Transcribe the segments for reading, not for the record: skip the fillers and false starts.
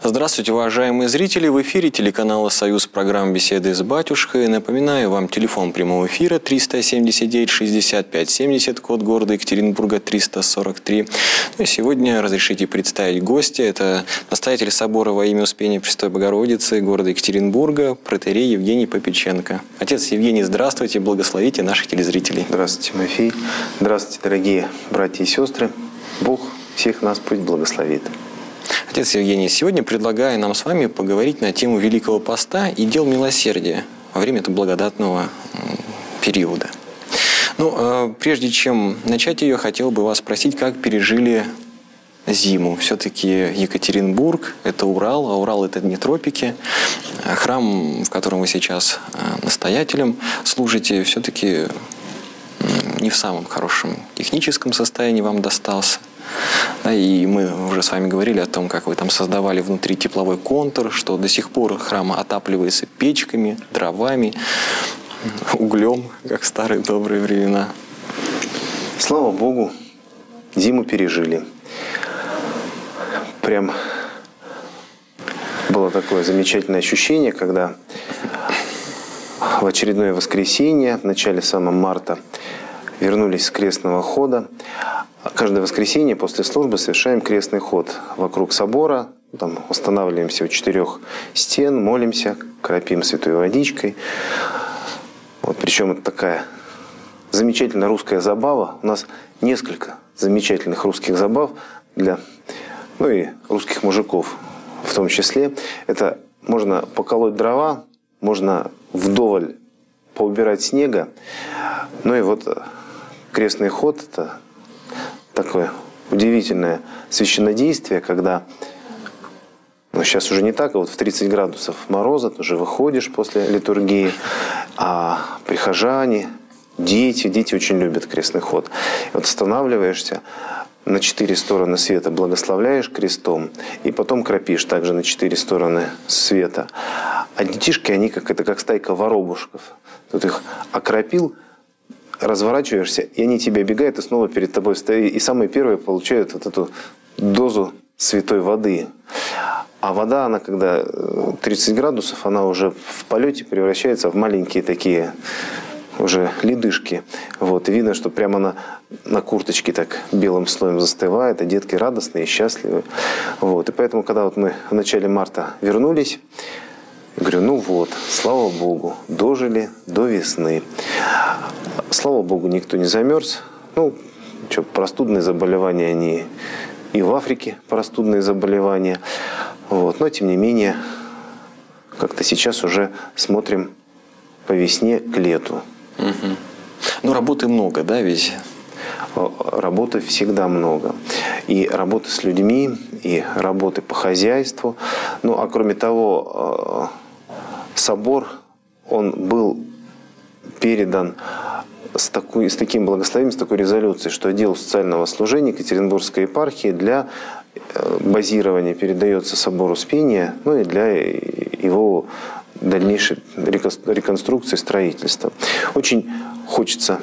Здравствуйте, уважаемые зрители! В эфире телеканала «Союз», программа «Беседы с батюшкой». Напоминаю вам, телефон прямого эфира 379 65 70, код города Екатеринбурга 343. Ну и сегодня разрешите представить гостя. Это настоятель собора во имя Успения Пресвятой Богородицы города Екатеринбурга, протоиерей Евгений Попеченко. Отец Евгений, здравствуйте, благословите наших телезрителей. Здравствуйте, Тимофей. Здравствуйте, дорогие братья и сестры. Бог всех нас пусть благословит. Отец Евгений, сегодня предлагаю нам с вами поговорить на тему Великого Поста и дел милосердия во время этого благодатного периода. Ну, прежде чем начать ее, хотел бы вас спросить, как пережили зиму. Все-таки Екатеринбург – это Урал, а Урал – это не тропики. Храм, в котором вы сейчас настоятелем служите, все-таки не в самом хорошем техническом состоянии вам достался. Да, и мы уже с вами говорили о том, как вы там создавали внутри тепловой контур, что до сих пор храм отапливается печками, дровами, углем, как в старые добрые времена. Слава Богу, зиму пережили. Прям было такое замечательное ощущение, когда в очередное воскресенье, в начале самого марта, вернулись с крестного хода. Каждое воскресенье после службы совершаем крестный ход вокруг собора. Там устанавливаемся у 4 стен, молимся, кропим святой водичкой. Вот, причем это такая замечательная русская забава. У нас несколько замечательных русских забав для, и русских мужиков в том числе. Это можно поколоть дрова, можно вдоволь поубирать снега. Ну и вот крестный ход – это такое удивительное священнодействие, когда, сейчас уже не так, а вот в 30 градусов мороза ты уже выходишь после литургии, а прихожане, дети очень любят крестный ход. И вот останавливаешься, на 4 стороны света благословляешь крестом, и потом кропишь также на 4 стороны света. А детишки, они как стайка воробушков. Тут их окропил, разворачиваешься, и они тебе бегают, и снова перед тобой стоят. И самые первые получают вот эту дозу святой воды. А вода, она когда 30 градусов, она уже в полете превращается в маленькие такие уже ледышки. Вот. И видно, что прямо она на курточке так белым слоем застывает, а детки радостные и счастливые. Вот. И поэтому, когда вот мы в начале марта вернулись, я говорю, слава Богу, дожили до весны. Слава Богу, никто не замерз. Простудные заболевания, они и в Африке простудные заболевания. Вот. Но, тем не менее, как-то сейчас уже смотрим по весне к лету. Угу. Работы много, да, ведь? Работы всегда много. И работы с людьми, и работы по хозяйству. А кроме того, собор, он был передан с таким благословением, с такой резолюцией, что отдел социального служения Екатеринбургской епархии для базирования передается собору Успения, и для его дальнейшей реконструкции, строительства. Очень хочется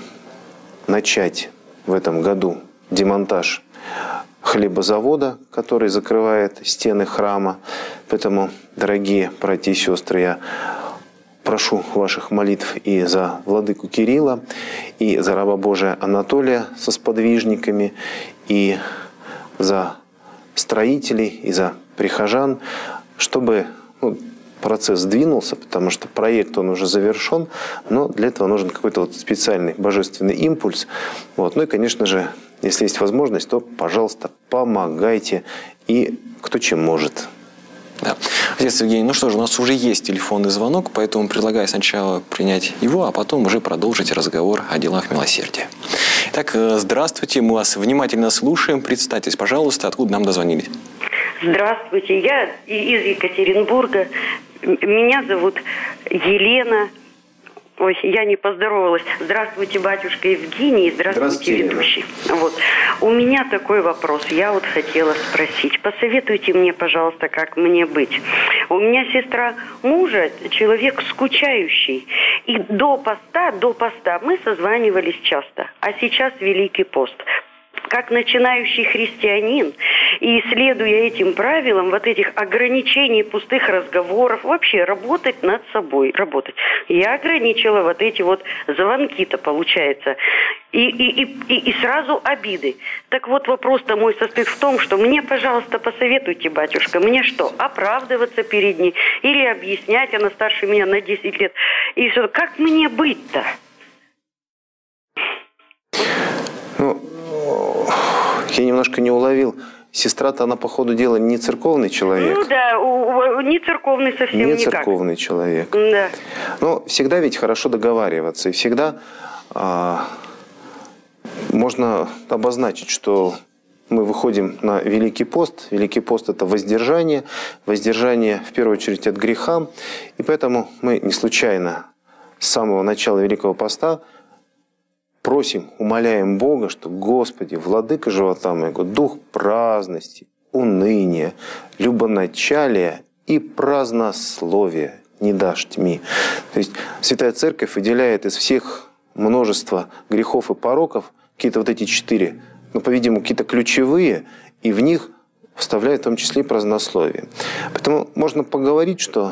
начать в этом году демонтаж хлебозавода, который закрывает стены храма. Поэтому, дорогие братья и сестры, я прошу ваших молитв и за владыку Кирилла, и за раба Божия Анатолия со сподвижниками, и за строителей, и за прихожан, чтобы процесс сдвинулся, потому что проект он уже завершен, но для этого нужен какой-то специальный божественный импульс. И, конечно же, если есть возможность, то, пожалуйста, помогайте, и кто чем может. Да. Отец Евгений, что же, у нас уже есть телефонный звонок, поэтому предлагаю сначала принять его, а потом уже продолжить разговор о делах милосердия. Итак, здравствуйте, мы вас внимательно слушаем. Представьтесь, пожалуйста, откуда нам дозвонились. Здравствуйте, я из Екатеринбурга. Меня зовут Елена. Ой, я не поздоровалась. Здравствуйте, батюшка Евгений, здравствуйте, ведущий. У меня такой вопрос. Я хотела спросить. Посоветуйте мне, пожалуйста, как мне быть. У меня сестра мужа, человек скучающий. И до поста мы созванивались часто. А сейчас Великий пост. Как начинающий христианин, И следуя этим правилам, вот этих ограничений, пустых разговоров, вообще работать над собой, работать. Я ограничила вот эти вот звонки-то, получается. И сразу обиды. Так вот, вопрос-то мой состоит в том, что мне, пожалуйста, посоветуйте, батюшка, мне что, оправдываться перед ней или объяснять, она старше меня на 10 лет. И все, как мне быть-то? Ну, я немножко не уловил. Сестра-то, она, по ходу дела, не церковный человек. Ну да, не церковный совсем не никак. Церковный человек. Да. Но всегда ведь хорошо договариваться. И всегда можно обозначить, что мы выходим на Великий пост. Великий пост – это воздержание. Воздержание, в первую очередь, от греха. И поэтому мы не случайно с самого начала Великого поста просим, умоляем Бога, что, Господи, владыка живота моего, дух праздности, уныния, любоначалия и празднословия не дашь тьми. То есть Святая Церковь выделяет из всех множества грехов и пороков какие-то вот эти 4, ну, по-видимому, какие-то ключевые, и в них вставляет в том числе и празднословие. Поэтому можно поговорить, что,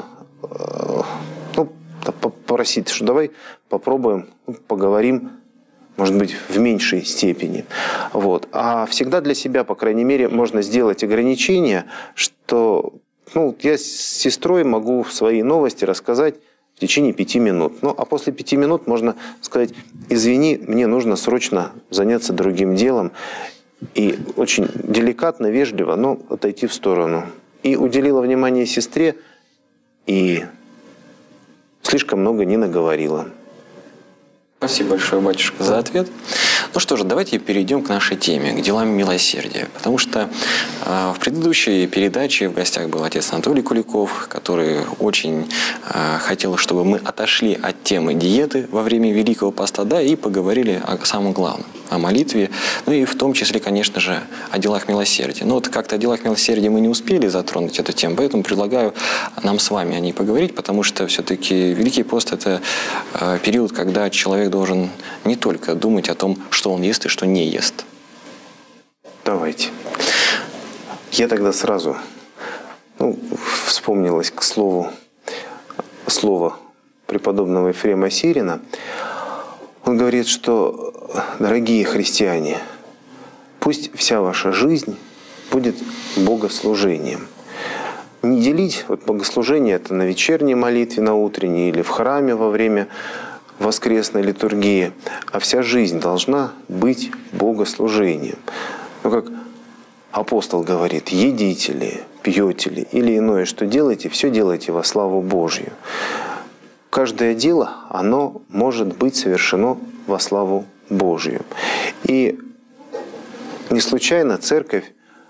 попросить, что давай попробуем, поговорим, может быть, в меньшей степени. Вот. А всегда для себя, по крайней мере, можно сделать ограничение, что я с сестрой могу свои новости рассказать в течение 5 минут. Ну, а после 5 минут можно сказать: извини, мне нужно срочно заняться другим делом. И очень деликатно, вежливо, но отойти в сторону. И уделила внимание сестре, и слишком много не наговорила. Спасибо большое, батюшка, за ответ. Ну что же, давайте перейдем к нашей теме, к делам милосердия. Потому что в предыдущей передаче в гостях был отец Анатолий Куликов, который очень хотел, чтобы мы отошли от темы диеты во время Великого Поста, да, и поговорили о самом главном, о молитве, ну и в том числе, конечно же, о делах милосердия. Но вот как-то о делах милосердия мы не успели затронуть эту тему, поэтому предлагаю нам с вами о ней поговорить, потому что все-таки Великий Пост – это период, когда человек должен не только думать о том, что он ест и что не ест. Давайте. Я тогда сразу вспомнилось к слово преподобного Ефрема Сирина. Он говорит, что, дорогие христиане, пусть вся ваша жизнь будет богослужением. Не делить богослужение это на вечерней молитве, на утренней или в храме во время воскресной литургии, а вся жизнь должна быть богослужением. Как апостол говорит: едите ли, пьете ли или иное, что делаете, все делайте во славу Божью. Каждое дело, оно может быть совершено во славу Божью. И не случайно Церковь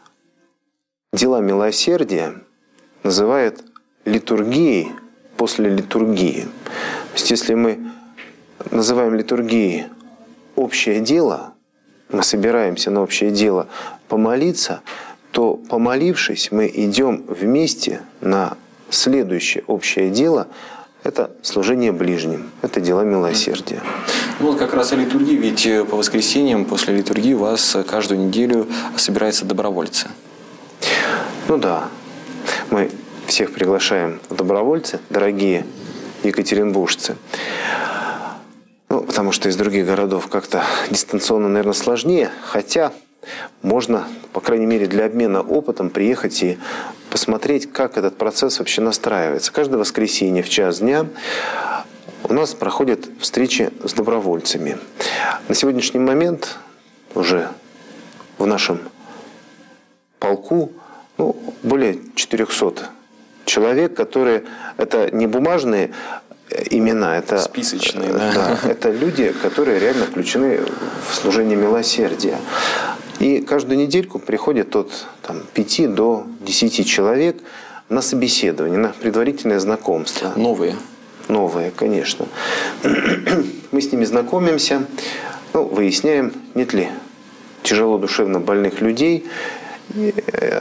дела милосердия называет литургией после литургии. То есть если мы называем литургией общее дело, мы собираемся на общее дело помолиться, то, помолившись, мы идем вместе на следующее общее дело. Это служение ближним, это дела милосердия. Ну вот как раз о литургии, ведь по воскресеньям после литургии у вас каждую неделю собираются добровольцы. Ну да, мы всех приглашаем в добровольцы, дорогие екатеринбуржцы. Потому что из других городов как-то дистанционно, наверное, сложнее. Хотя можно, по крайней мере, для обмена опытом приехать и посмотреть, как этот процесс вообще настраивается. Каждое воскресенье в час дня у нас проходят встречи с добровольцами. На сегодняшний момент уже в нашем полку более 400 человек, которые, это не бумажные имена, это списочные, да. Это люди, которые реально включены в служение милосердия. И каждую недельку приходит от 5 до 10 человек на собеседование, на предварительное знакомство. Новые? Новые, конечно. Мы с ними знакомимся, выясняем, нет ли тяжело душевно больных людей. И,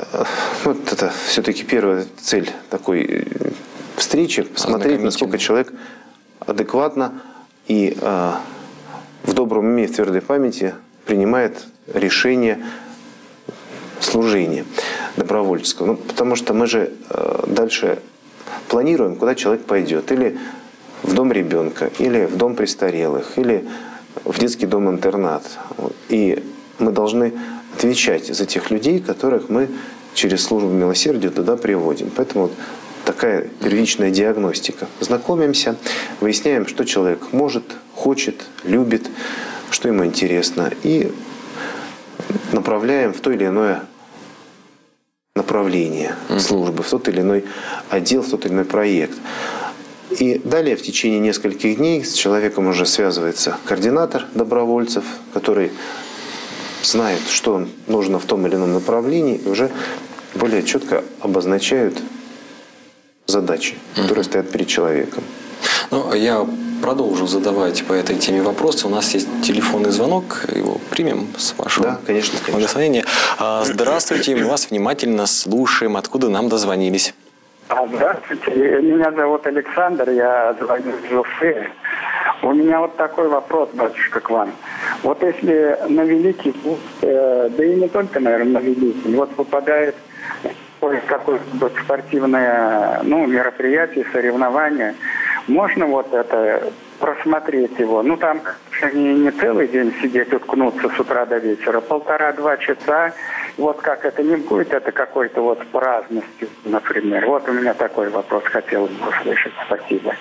это все-таки первая цель такой встречи, посмотреть, насколько человек адекватно и в добром уме и в твердой памяти принимает решение служения добровольческого. Ну, потому что мы же дальше планируем, куда человек пойдет. Или в дом ребенка, или в дом престарелых, или в детский дом-интернат. И мы должны отвечать за тех людей, которых мы через службу милосердия туда приводим. Поэтому вот такая первичная диагностика. Знакомимся, выясняем, что человек может, хочет, любит, что ему интересно. И направляем в то или иное направление службы, в тот или иной отдел, в тот или иной проект. И далее в течение нескольких дней с человеком уже связывается координатор добровольцев, который знает, что нужно в том или ином направлении, и уже более четко обозначают задачи, которые стоят перед человеком. Ну, я продолжу задавать по этой теме вопросы. У нас есть телефонный звонок, его примем с вашего благословения. Здравствуйте, мы вас внимательно слушаем. Откуда нам дозвонились? Здравствуйте, меня зовут Александр, я звоню из Уфы. У меня вот такой вопрос, батюшка, к вам. Вот если на Великий Пост, да и не только, наверное, на Великий, вот попадает какое-нибудь спортивное мероприятие, соревнование, можно вот это просмотреть его? Ну, там не целый день сидеть, уткнуться с утра до вечера, 1,5-2 часа. Вот как это не будет, это какой-то вот праздностью, например. Вот у меня такой вопрос, хотелось бы услышать. Спасибо.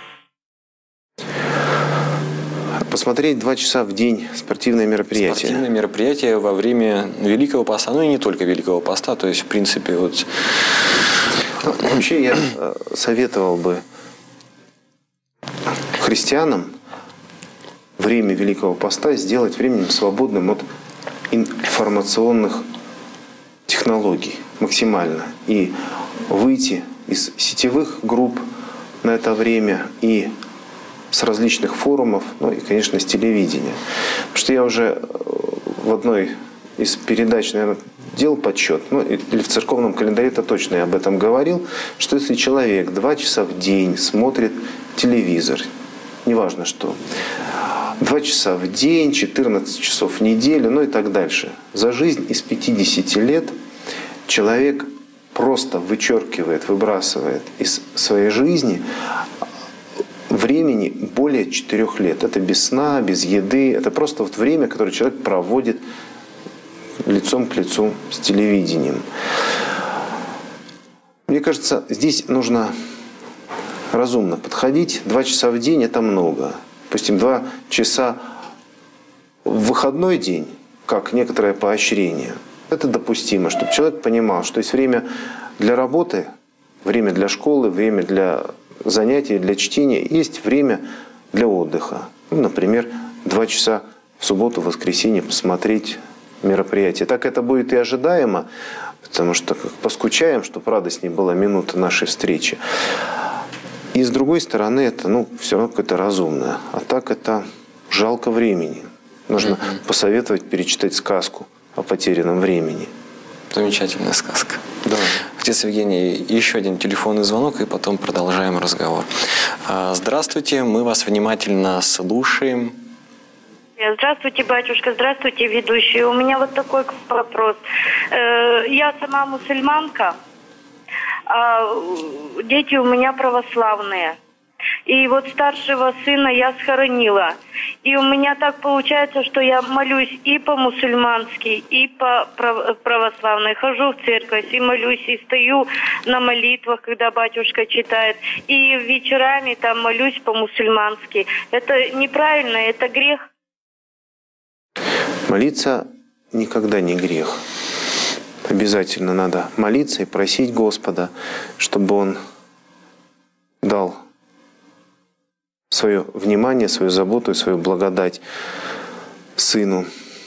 Посмотреть 2 часа в день спортивное мероприятие. Спортивное мероприятие во время Великого Поста, ну и не только Великого Поста, то есть, в принципе, вот... Вообще я советовал бы христианам время Великого Поста сделать временем свободным от информационных технологий максимально. И выйти из сетевых групп на это время и с различных форумов, ну и, конечно, с телевидения. Потому что я уже в одной из передач, наверное, делал подсчет, ну или в церковном календаре-то точно я об этом говорил, что если человек 2 часа в день смотрит телевизор, неважно что, 2 часа в день, 14 часов в неделю, ну и так дальше, за жизнь из 50 лет человек просто вычеркивает, выбрасывает из своей жизни времени более 4 лет. Это без сна, без еды. Это просто вот время, которое человек проводит лицом к лицу с телевидением. Мне кажется, здесь нужно разумно подходить. 2 часа в день – это много. Допустим, 2 часа в выходной день, как некоторое поощрение, это допустимо, чтобы человек понимал, что есть время для работы, время для школы, время для занятий, для чтения, есть время для отдыха. Ну, например, 2 часа в субботу, в воскресенье посмотреть мероприятие. Так это будет и ожидаемо, потому что как поскучаем, чтобы радостнее была минута нашей встречи. И с другой стороны, это все равно какое-то разумное. А так это жалко времени. Нужно посоветовать перечитать сказку о потерянном времени. Замечательная сказка. Да. Отец Евгений, еще один телефонный звонок, и потом продолжаем разговор. Здравствуйте, мы вас внимательно слушаем. Здравствуйте, батюшка, здравствуйте, ведущий. У меня вот такой вопрос. Я сама мусульманка, а дети у меня православные. И вот старшего сына я схоронила. И у меня так получается, что я молюсь и по-мусульмански, и по православной. Хожу в церковь и молюсь, и стою на молитвах, когда батюшка читает. И вечерами там молюсь по-мусульмански. Это неправильно, это грех. Молиться никогда не грех. Обязательно надо молиться и просить Господа, чтобы Он дал свое внимание, свою заботу и свою благодать сыну.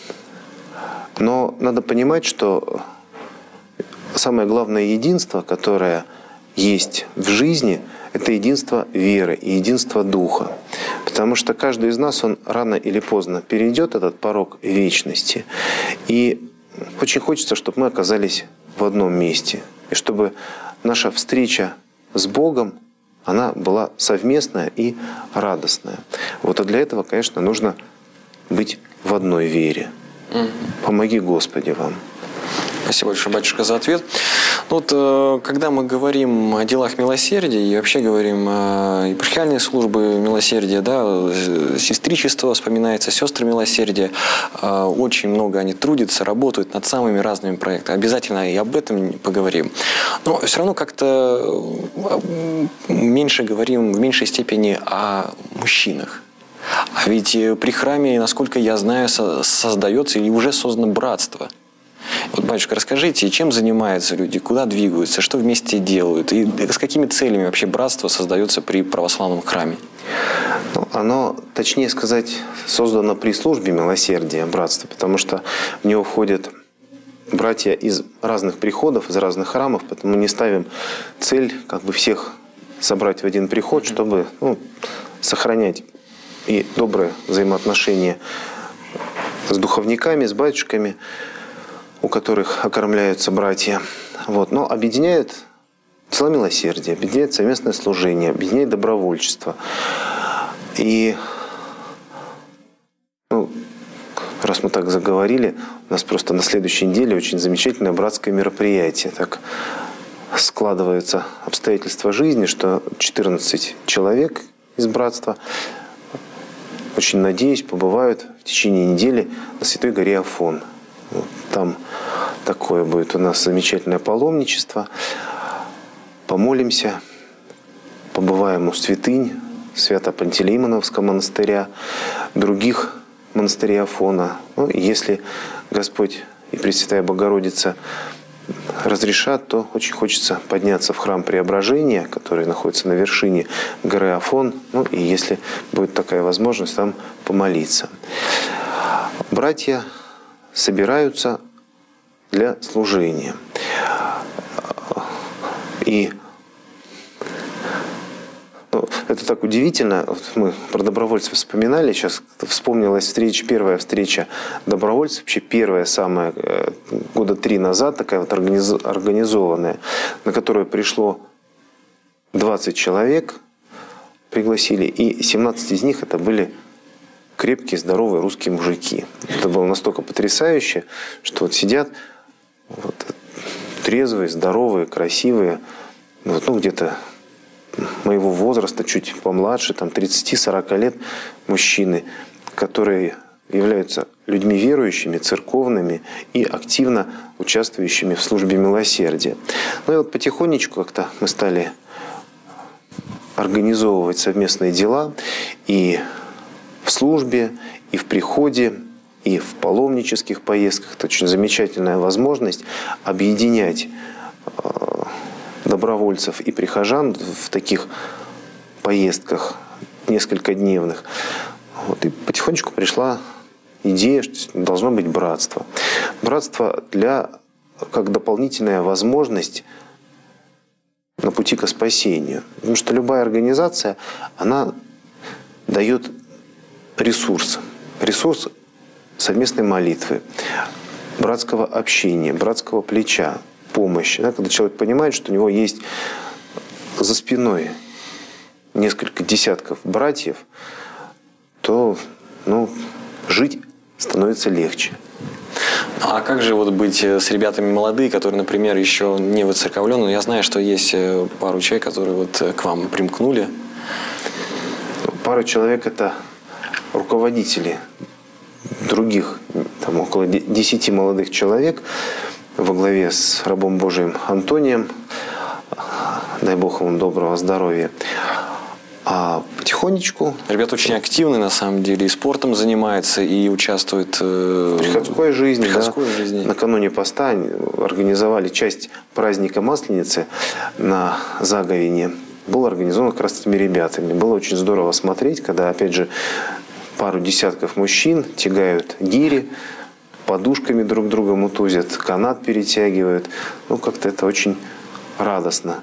Но надо понимать, что самое главное единство, которое есть в жизни, это единство веры и единство духа. Потому что каждый из нас, он рано или поздно перейдет этот порог вечности. И очень хочется, чтобы мы оказались в одном месте. И чтобы наша встреча с Богом, она была совместная и радостная. Вот, а для этого, конечно, нужно быть в одной вере. Помоги, Господи, вам. Спасибо большое, батюшка, за ответ. Вот, когда мы говорим о делах милосердия и вообще говорим о епархиальной службе милосердия, да, сестричество вспоминается, сестры милосердия, очень много они трудятся, работают над самыми разными проектами. Обязательно и об этом поговорим. Но все равно как-то меньше говорим, в меньшей степени о мужчинах. А ведь при храме, насколько я знаю, создается или уже создано братство. Вот, батюшка, расскажите, чем занимаются люди, куда двигаются, что вместе делают, и с какими целями вообще братство создается при православном храме? Ну, оно, точнее сказать, создано при службе милосердия, братства, потому что в него входят братья из разных приходов, из разных храмов, поэтому не ставим цель как бы всех собрать в один приход, чтобы сохранять и добрые взаимоотношения с духовниками, с батюшками, у которых окормляются братья. Вот. Но объединяет дело милосердия, объединяет совместное служение, объединяет добровольчество. И раз мы так заговорили, у нас просто на следующей неделе очень замечательное братское мероприятие. Так складываются обстоятельства жизни, что 14 человек из братства, очень надеюсь, побывают в течение недели на Святой горе Афон. Там такое будет у нас замечательное паломничество. Помолимся, побываем у святынь Свято-Пантелеймоновского монастыря, других монастырей Афона. Ну, если Господь и Пресвятая Богородица разрешат, то очень хочется подняться в храм Преображения, который находится на вершине горы Афон. Ну и если будет такая возможность, там помолиться. Братья собираются для служения. И это так удивительно. Вот мы про добровольцев вспоминали. Сейчас вспомнилась первая встреча добровольцев. Вообще первая самая, года 3 назад, такая вот организованная, на которую пришло 20 человек, пригласили. И 17 из них это были крепкие, здоровые русские мужики. Это было настолько потрясающе, что вот сидят трезвые, здоровые, красивые, где-то моего возраста, чуть помладше, там 30-40 лет мужчины, которые являются людьми верующими, церковными и активно участвующими в службе милосердия. Ну и вот потихонечку как-то мы стали организовывать совместные дела и в службе, и в приходе, и в паломнических поездках. Это очень замечательная возможность объединять добровольцев и прихожан в таких поездках несколькодневных. Вот. И потихонечку пришла идея, что должно быть братство. Братство как дополнительная возможность на пути к спасению. Потому что любая организация, она дает ресурс. Ресурс совместной молитвы, братского общения, братского плеча, помощи. Да, когда человек понимает, что у него есть за спиной несколько десятков братьев, то жить становится легче. А как же быть с ребятами молодые, которые, например, еще не воцерковлены? Я знаю, что есть пару человек, которые к вам примкнули. Пару человек – это руководители других, там около 10 молодых человек во главе с рабом Божиим Антонием. Дай Бог ему доброго здоровья. А потихонечку... Ребята очень активны, на самом деле, и спортом занимаются, и участвуют в приходской жизни. жизни. Накануне поста организовали часть праздника Масленицы на Заговине. Был организован как раз этими ребятами. Было очень здорово смотреть, когда, опять же, пару десятков мужчин тягают гири, подушками друг друга мутузят, канат перетягивают. Как-то это очень радостно.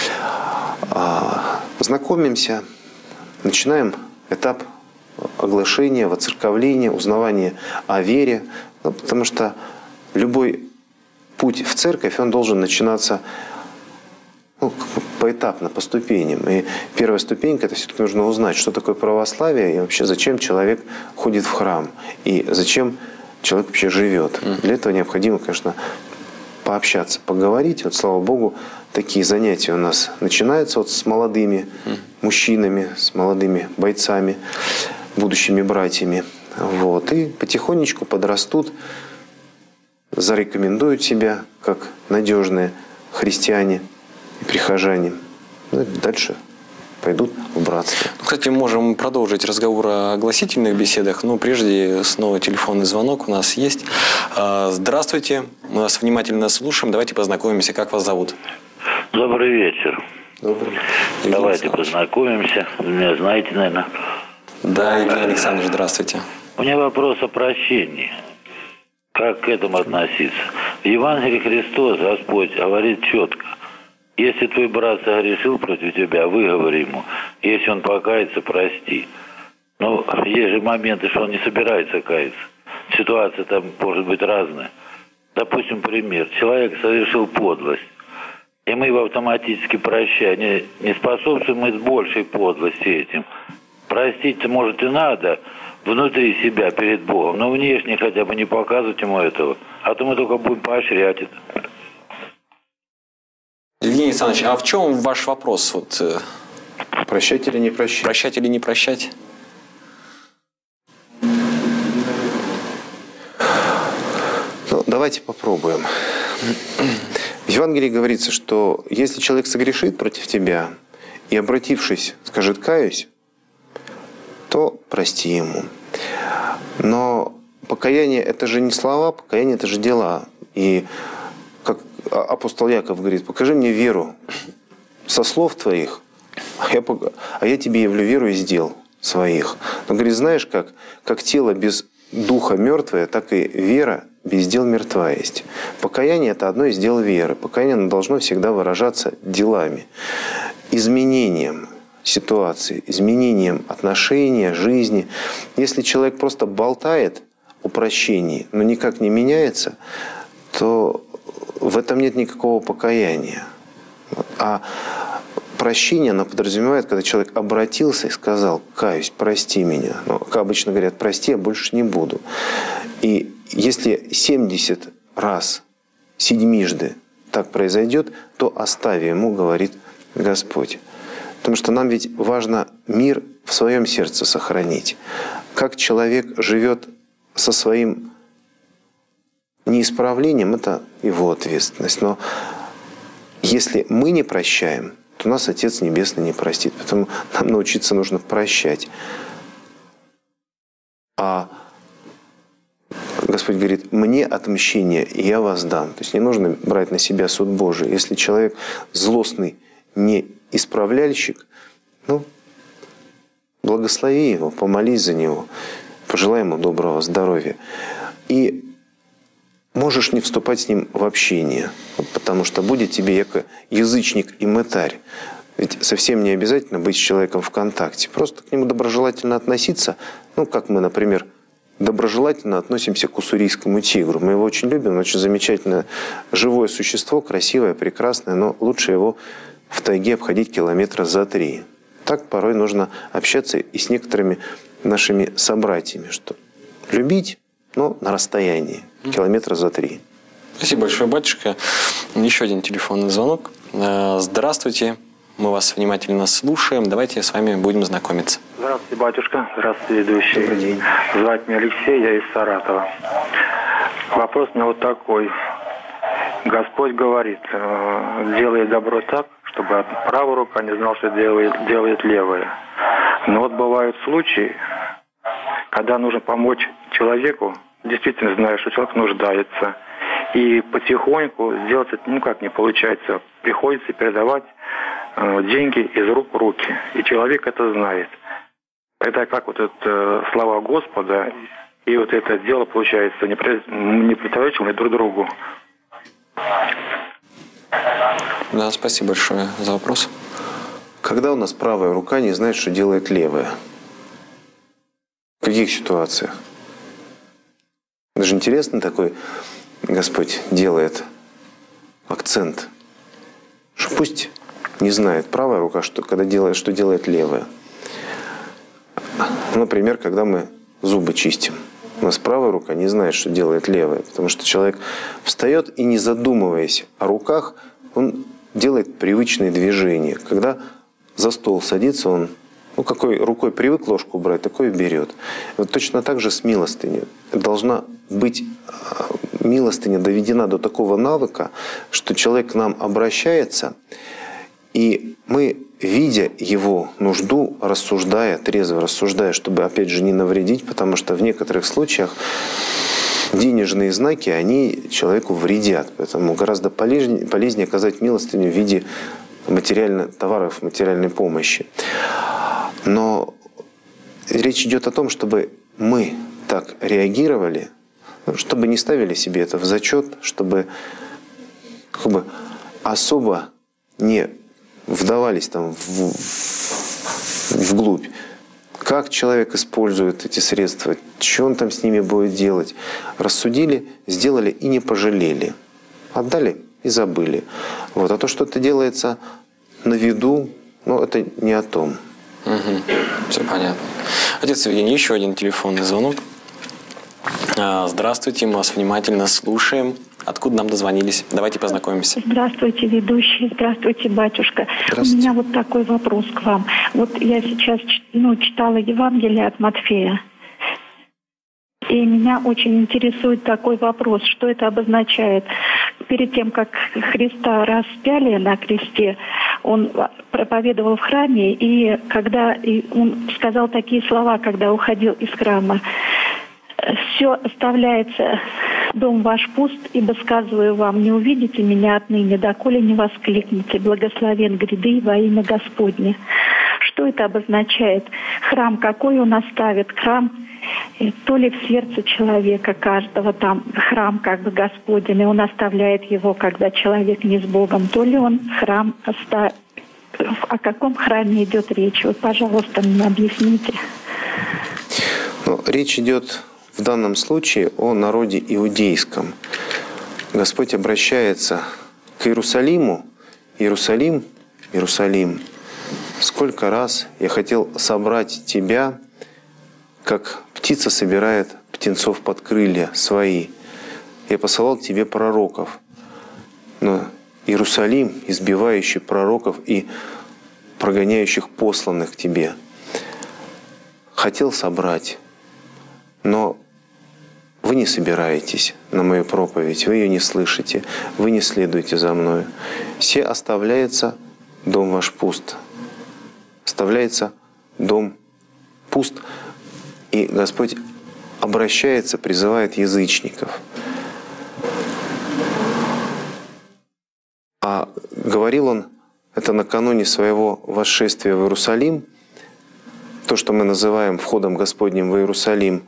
Знакомимся, начинаем этап оглашения, воцерковления, узнавания о вере. Потому что любой путь в церковь, он должен начинаться поэтапно, по ступеням. И первая ступенька – это все-таки нужно узнать, что такое православие и вообще зачем человек ходит в храм. И зачем человек вообще живет. Для этого необходимо, конечно, пообщаться, поговорить. Вот, слава Богу, такие занятия у нас начинаются вот с молодыми мужчинами, с молодыми бойцами, будущими братьями. Вот. И потихонечку подрастут, зарекомендуют себя как надежные христиане и прихожане. Ну, и дальше пойдут в братство. Кстати, можем продолжить разговор о огласительных беседах, но прежде снова телефонный звонок у нас есть. Здравствуйте, мы вас внимательно слушаем. Давайте познакомимся. Как вас зовут? Добрый вечер. Добрый. Давайте познакомимся. Вы меня знаете, наверное. Да, Евгений Александрович, здравствуйте. У меня вопрос о прощении. Как к этому относиться? В Евангелии Христос, Господь, говорит четко. Если твой брат согрешил против тебя, выговори ему. Если он покается, прости. Но есть же моменты, что он не собирается каяться. Ситуация там может быть разная. Допустим, пример. Человек совершил подлость. И мы его автоматически прощаем. Не способствуем мы с большей подлости этим. Простить-то, может, и надо внутри себя перед Богом, но внешне хотя бы не показывать ему этого. А то мы только будем поощрять это. Евгений Александрович, а в чем ваш вопрос? Вот, Прощать или не прощать? прощать или не прощать? Ну, давайте попробуем. В Евангелии говорится, что если человек согрешит против тебя и, обратившись, скажет «каюсь», то прости ему. Но покаяние – это же не слова, покаяние – это же дела. И как апостол Яков говорит, покажи мне веру со слов твоих, а я тебе явлю веру из дел своих. Он говорит, знаешь, как тело без духа мертвое, так и вера без дел мертва есть. Покаяние – это одно из дел веры. Покаяние должно всегда выражаться делами, изменением ситуации, изменением отношения, жизни. Если человек просто болтает о прощении, но никак не меняется, то в этом нет никакого покаяния. А прощение, оно подразумевает, когда человек обратился и сказал «каюсь, прости меня». Ну, как обычно говорят, прости, я больше не буду. И если 70 раз, седьмижды так произойдет, то оставь ему, говорит Господь. Потому что нам ведь важно мир в своем сердце сохранить. Как человек живет со своим неисправлением, это его ответственность. Но если мы не прощаем, то нас Отец Небесный не простит. Поэтому нам научиться нужно прощать. А Господь говорит, мне отмщение, и я воздам. То есть не нужно брать на себя суд Божий. Если человек злостный, не исправляльщик, ну, благослови его, помолись за него, пожелай ему доброго здоровья. И можешь не вступать с ним в общение, потому что будет тебе яко язычник и мытарь. Ведь совсем не обязательно быть с человеком в контакте. Просто к нему доброжелательно относиться, ну, как мы, например, доброжелательно относимся к уссурийскому тигру. Мы его очень любим, он очень замечательное живое существо, красивое, прекрасное, но лучше его в тайге обходить километра за 3. Так порой нужно общаться и с некоторыми нашими собратьями, что любить, но на расстоянии, километра за 3. Спасибо большое, батюшка. Еще один телефонный звонок. Здравствуйте, мы вас внимательно слушаем. Давайте с вами будем знакомиться. Здравствуйте, батюшка. Здравствуйте, ведущий. Добрый день. Звать меня Алексей, я из Саратова. Вопрос у меня вот такой. Господь говорит, делай добро так, чтобы правая рука не знала, что делает левая. Но вот бывают случаи, когда нужно помочь человеку, действительно зная, что человек нуждается, и потихоньку сделать это никак не получается. Приходится передавать деньги из рук в руки. И человек это знает. Это как вот это слова Господа и вот это дело получается не противоречивое друг другу. Да, спасибо большое за вопрос. Когда у нас правая рука не знает, что делает левая? В каких ситуациях? Даже интересно такой Господь делает акцент, что пусть не знает правая рука, что делает левая. Например, когда мы зубы чистим. нас правая рука не знает, что делает левая. Потому что человек встает и, не задумываясь о руках, он делает привычные движения. Когда за стол садится, он какой рукой привык ложку брать, такой и берет. Вот точно так же с милостыней. Должна быть милостыня доведена до такого навыка, что человек к нам обращается, и мы, видя его нужду, рассуждая, трезво рассуждая, чтобы, опять же, не навредить, потому что в некоторых случаях денежные знаки, они человеку вредят. Поэтому гораздо полезнее оказать милостыню в виде товаров материальной помощи. Но речь идет о том, чтобы мы так реагировали, чтобы не ставили себе это в зачет, чтобы особо не вдавались там вглубь. Как человек использует эти средства, что он там с ними будет делать. Рассудили, сделали и не пожалели. Отдали и забыли. Вот. А то, что это делается на виду, это не о том. Угу. Все понятно. Отец Евгений, еще один телефонный звонок. Здравствуйте, мы вас внимательно слушаем. Откуда нам дозвонились? Давайте познакомимся. Здравствуйте, ведущий. Здравствуйте, батюшка. Здравствуйте. У меня вот такой вопрос к вам. Вот я сейчас читала Евангелие от Матфея. И меня очень интересует такой вопрос, что это обозначает. Перед тем, как Христа распяли на кресте, он проповедовал в храме, и он сказал такие слова, когда уходил из храма: «Все оставляется, дом ваш пуст, ибо сказываю вам, не увидите меня отныне, доколе не воскликнете, благословен гряды во имя Господне». Что это обозначает? Храм какой он оставит? Храм то ли в сердце человека каждого, там храм Господень, и он оставляет его, когда человек не с Богом, то ли он храм оставит. О каком храме идет речь? Вот, пожалуйста, мне объясните. Речь идет в данном случае о народе иудейском. Господь обращается к Иерусалиму. Иерусалим, Иерусалим, сколько раз я хотел собрать тебя, как птица собирает птенцов под крылья свои. Я посылал тебе пророков. Но Иерусалим, избивающий пророков и прогоняющих посланных к тебе, хотел собрать, но вы не собираетесь на мою проповедь, вы ее не слышите, вы не следуете за мною. Се оставляется дом ваш пуст. Оставляется дом пуст, и Господь обращается, призывает язычников. А говорил Он это накануне своего восшествия в Иерусалим, то, что мы называем входом Господним в Иерусалим,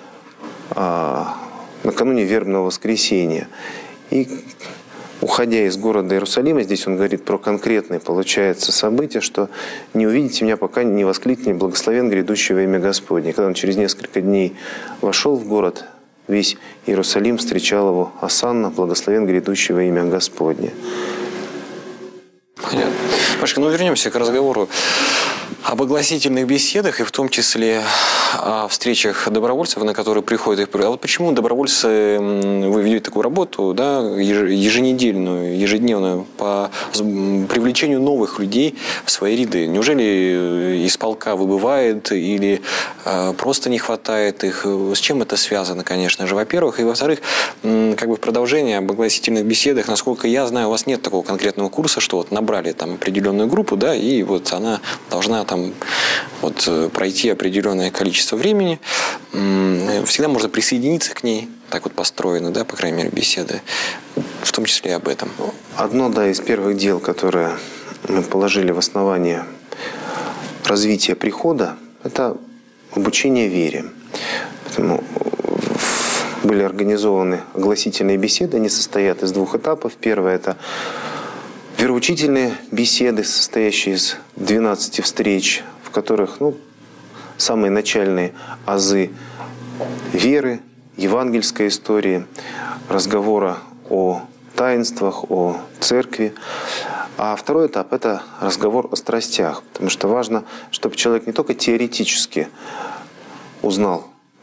накануне вербного воскресения. И уходя из города Иерусалима, здесь он говорит про конкретное, получается, событие, что «не увидите меня, пока не воскликнете благословен грядущий во имя Господне». Когда он через несколько дней вошел в город, весь Иерусалим встречал его осанна, благословен грядущий во имя Господне. Понятно. Пашка, вернемся к разговору об огласительных беседах, и в том числе о встречах добровольцев, на которые приходят. А вот почему добровольцы, вы ведете такую работу, да, еженедельную, ежедневную, по привлечению новых людей в свои ряды? Неужели из полка выбывает или просто не хватает их? С чем это связано, конечно же, во-первых. И во-вторых, в продолжение об огласительных беседах, насколько я знаю, у вас нет такого конкретного курса, что вот набрали там определенную группу, да, и вот она должна там пройти определенное количество времени. Всегда можно присоединиться к ней, так вот построены, да, по крайней мере, беседы, в том числе и об этом. Одно, из первых дел, которые мы положили в основание развития прихода, это обучение вере. Поэтому были организованы огласительные беседы, они состоят из двух этапов. Первое – это вероучительные беседы, состоящие из 12 встреч, в которых самые начальные азы веры, евангельской истории, разговора о таинствах, о церкви. А второй этап – это разговор о страстях, потому что важно, чтобы человек не только теоретически узнал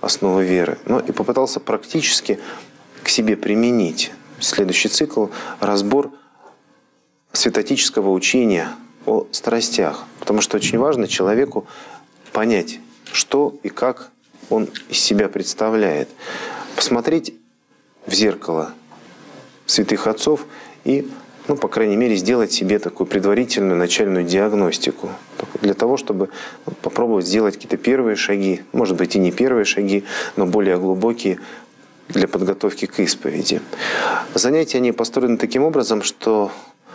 основы веры, но и попытался практически к себе применить. Следующий цикл – разбор святотического учения о страстях. Потому что очень важно человеку понять, что и как он из себя представляет. Посмотреть в зеркало святых отцов и, ну, по крайней мере, сделать себе такую предварительную начальную диагностику. Для того, чтобы попробовать сделать какие-то первые шаги, может быть, и не первые шаги, но более глубокие для подготовки к исповеди. Занятия они построены таким образом, что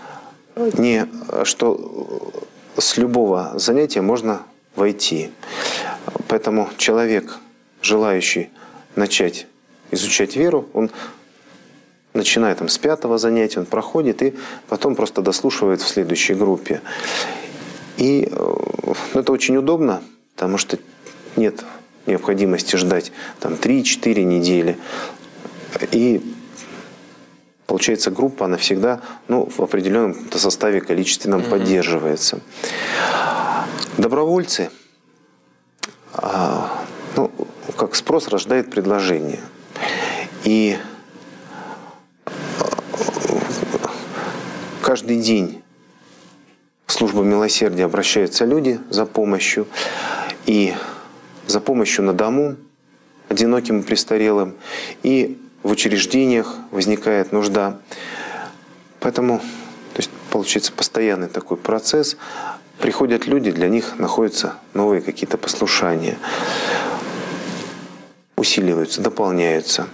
с любого занятия можно войти. Поэтому человек, желающий начать изучать веру, он начиная там с 5-го занятия, он проходит и потом просто дослушивает в следующей группе. И это очень удобно, потому что нет необходимости ждать там 3-4 недели. И получается, группа, она всегда, ну, в определенном составе количественном поддерживается. Добровольцы, ну, как спрос рождает предложение. И каждый день в службу милосердия обращаются люди за помощью. И за помощью на дому, одиноким и престарелым, и в учреждениях возникает нужда. Поэтому, то есть, получается постоянный такой процесс. Приходят люди, для них находятся новые какие-то послушания. Усиливаются, дополняются.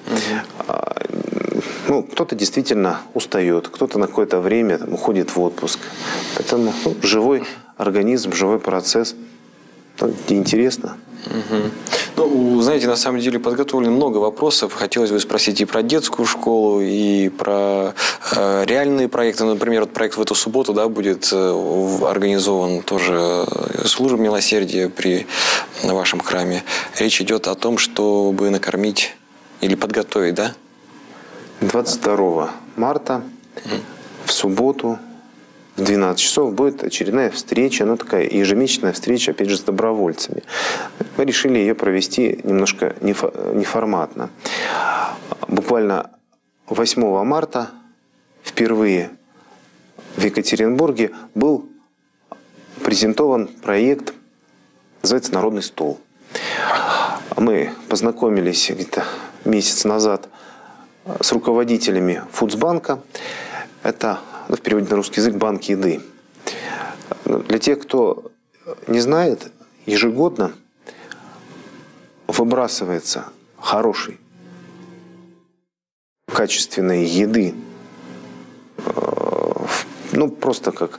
Ну, кто-то действительно устает, кто-то на какое-то время там, уходит в отпуск. Поэтому живой организм, живой процесс. Где интересно. Ну, знаете, на самом деле подготовлено много вопросов. Хотелось бы спросить и про детскую школу, и про реальные проекты. Например, вот проект в эту субботу, да, будет организован тоже служба милосердия при вашем храме. Речь идет о том, чтобы накормить или подготовить, да? 22 марта в субботу в 12 часов будет очередная встреча, ну такая ежемесячная встреча, опять же, с добровольцами. Мы решили ее провести немножко неформатно. Буквально 8 марта впервые в Екатеринбурге был презентован проект, называется «Народный стол». Мы познакомились где-то месяц назад с руководителями Фудсбанка. Это, в переводе на русский язык, банк еды. Для тех, кто не знает, ежегодно выбрасывается хорошей, качественной еды, ну, просто как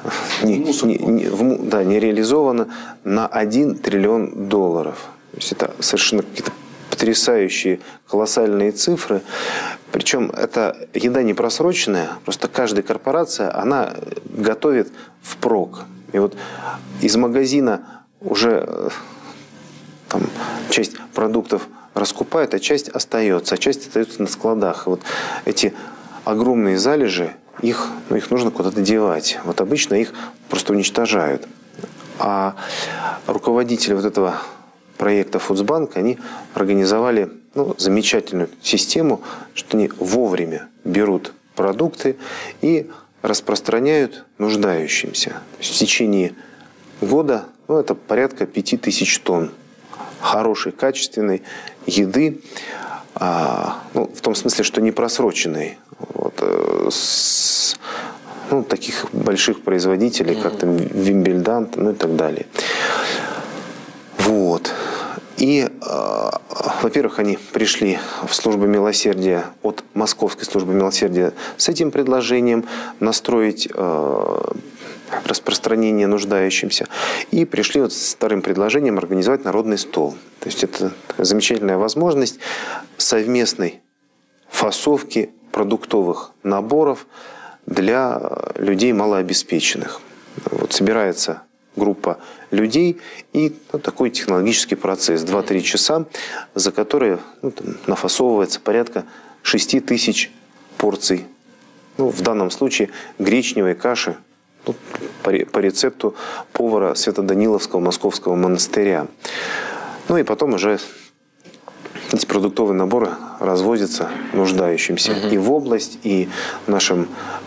не реализовано на 1 триллион долларов. То есть это совершенно какие-то потрясающие, колоссальные цифры. Причем эта еда не просроченная, просто каждая корпорация, она готовит впрок. И вот из магазина уже там, часть продуктов раскупают, а часть остается на складах. И вот эти огромные залежи, их нужно куда-то девать. Вот обычно их просто уничтожают. А руководители вот этого проекта Фудсбанк, они организовали замечательную систему, что они вовремя берут продукты и распространяют нуждающимся. В течение года это порядка 5000 тонн хорошей, качественной еды, в том смысле, что не просроченной. С таких больших производителей, как там Вимбельдант, и так далее. Вот. И, во-первых, они пришли в службу милосердия от Московской службы милосердия с этим предложением настроить распространение нуждающимся. И пришли с вторым предложением организовать народный стол. То есть это замечательная возможность совместной фасовки продуктовых наборов для людей малообеспеченных. Вот собирается группа людей и такой технологический процесс. 2-3 часа, за которые нафасовывается порядка 6000 порций. В данном случае гречневой каши по рецепту повара Свято-Даниловского Московского монастыря. И потом уже эти продуктовые наборы развозятся нуждающимся и в область, и нашим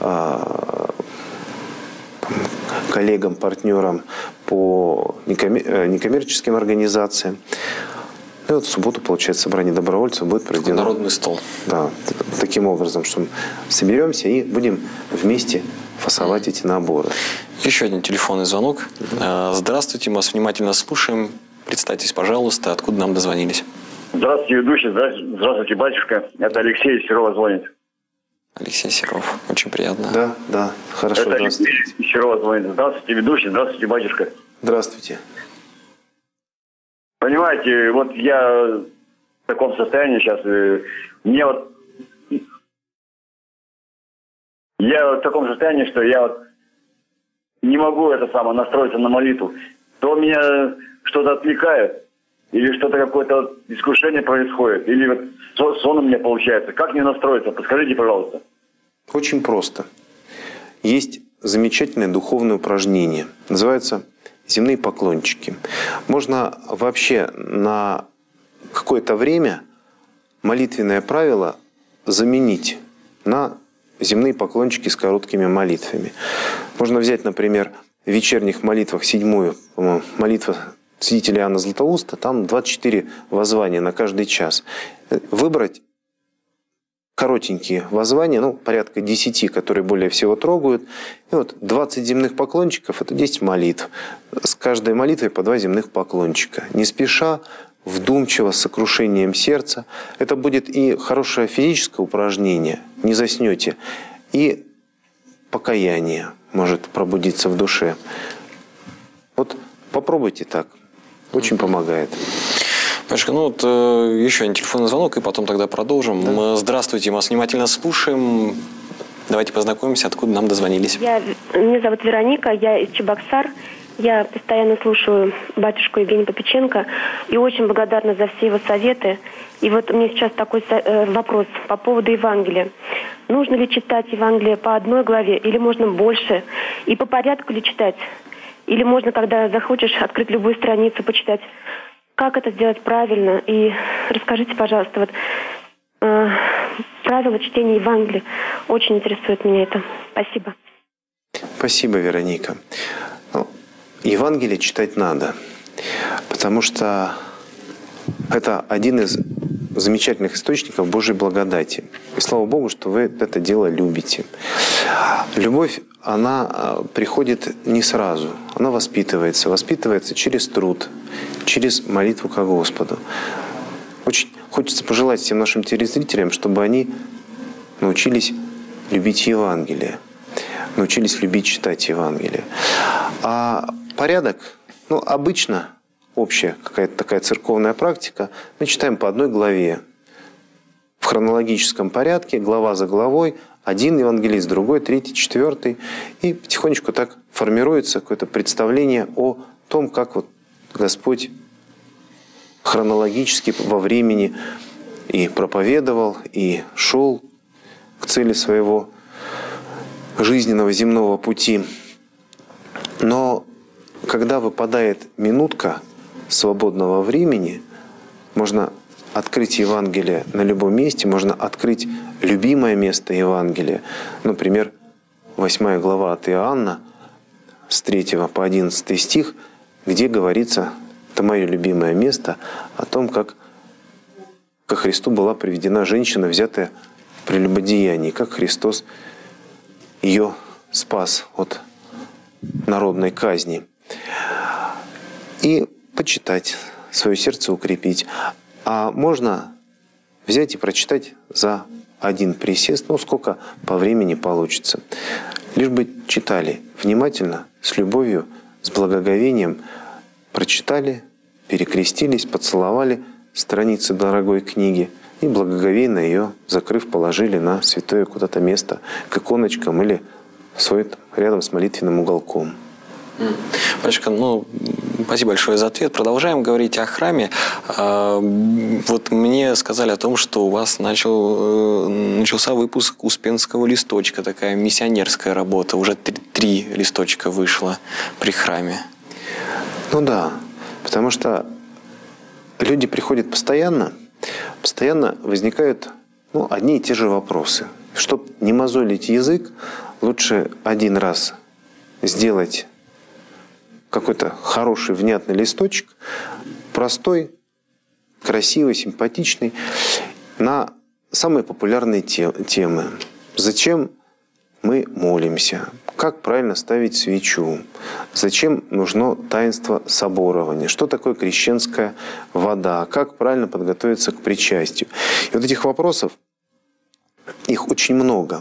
коллегам, партнерам по некоммерческим организациям. И вот в субботу, получается, собрание добровольцев будет проведено. Народный стол. Да, таким образом, что мы соберемся и будем вместе фасовать эти наборы. Еще один телефонный звонок. Здравствуйте, мы вас внимательно слушаем. Представьтесь, пожалуйста, откуда нам дозвонились. Здравствуйте, ведущий. Здравствуйте, батюшка. Это Алексей из Серова звонит. Алексей Серов. Очень приятно. Да, хорошо. Это Алексей из Серова звонит. Здравствуйте, ведущий. Здравствуйте, батюшка. Здравствуйте. Понимаете, вот я в таком состоянии сейчас. Мне вот... Я в таком состоянии, что я вот не могу настроиться на молитву. То меня что-то отвлекает, или что-то какое-то искушение происходит, или вот сон у меня получается. Как мне настроиться? Подскажите, пожалуйста. Очень просто. Есть замечательное духовное упражнение. Называется «Земные поклончики». Можно вообще на какое-то время молитвенное правило заменить на земные поклончики с короткими молитвами. Можно взять, например, в вечерних молитвах 7-ю, молитва святителя Иоанна Златоуста, там 24 воззвания на каждый час. Выбрать коротенькие воззвания, порядка 10, которые более всего трогают. И вот 20 земных поклончиков – это 10 молитв. С каждой молитвой по 2 земных поклончика. Не спеша, вдумчиво, с сокрушением сердца. Это будет и хорошее физическое упражнение, не заснете, и покаяние может пробудиться в душе. Вот попробуйте так. Очень помогает. Пашка, еще один телефонный звонок, и потом тогда продолжим. Да. Здравствуйте, мы вас внимательно слушаем. Давайте познакомимся, откуда нам дозвонились. Меня зовут Вероника, я из Чебоксар. Я постоянно слушаю батюшку Евгения Попеченко и очень благодарна за все его советы. И вот у меня сейчас такой вопрос по поводу Евангелия. Нужно ли читать Евангелие по одной главе или можно больше? И по порядку ли читать? Или можно, когда захочешь, открыть любую страницу, почитать? Как это сделать правильно? И расскажите, пожалуйста, правила чтения Евангелия. Очень интересует меня это. Спасибо. Спасибо, Вероника. Евангелие читать надо, потому что это один из замечательных источников Божьей благодати. И слава Богу, что вы это дело любите. Любовь, она приходит не сразу. Она воспитывается через труд, через молитву ко Господу. Очень хочется пожелать всем нашим телезрителям, чтобы они научились любить Евангелие, научились любить читать Евангелие. А порядок, обычно общая какая-то такая церковная практика, мы читаем по одной главе. В хронологическом порядке, глава за главой, один евангелист, другой, третий, четвертый. И потихонечку так формируется какое-то представление о том, как Господь хронологически во времени и проповедовал, и шел к цели своего жизненного земного пути. Но когда выпадает минутка свободного времени, можно открыть Евангелие на любом месте, можно открыть любимое место Евангелия. Например, 8 глава от Иоанна, с 3 по 11 стих, где говорится, это мое любимое место, о том, как ко Христу была приведена женщина, взятая в прелюбодеянии, как Христос ее спас от народной казни. И почитать, свое сердце укрепить. А можно взять и прочитать за один присест, сколько по времени получится. Лишь бы читали внимательно, с любовью, с благоговением, прочитали, перекрестились, поцеловали страницы дорогой книги и благоговейно ее, закрыв, положили на святое куда-то место, к иконочкам или рядом с молитвенным уголком. Пашка, спасибо большое за ответ. Продолжаем говорить о храме. Мне сказали о том, что у вас начался выпуск Успенского листочка, такая миссионерская работа. Уже 3 листочка вышло при храме. Да, потому что люди приходят постоянно, постоянно возникают одни и те же вопросы. Чтобы не мозолить язык, лучше один раз сделать какой-то хороший, внятный листочек, простой, красивый, симпатичный, на самые популярные темы. Зачем мы молимся? Как правильно ставить свечу? Зачем нужно таинство соборования? Что такое крещенская вода? Как правильно подготовиться к причастию? И вот этих вопросов, их очень много.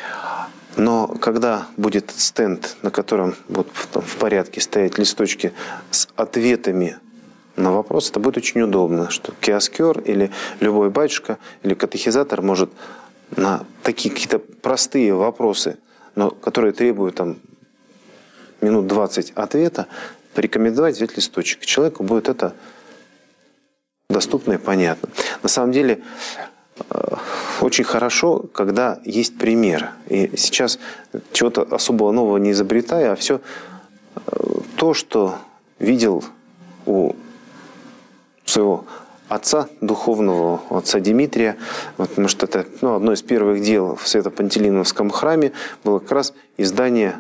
Но когда будет стенд, на котором будут в порядке стоять листочки с ответами на вопрос, это будет очень удобно, что киоскер или любой батюшка или катехизатор может на такие какие-то простые вопросы, но которые требуют минут 20 ответа, порекомендовать взять листочек. Человеку будет это доступно и понятно. На самом деле очень хорошо, когда есть пример. И сейчас чего-то особого нового не изобретая, а все то, что видел у своего отца духовного, отца Дмитрия, потому что это одно из первых дел в Свято-Пантелеимоновском храме было как раз издание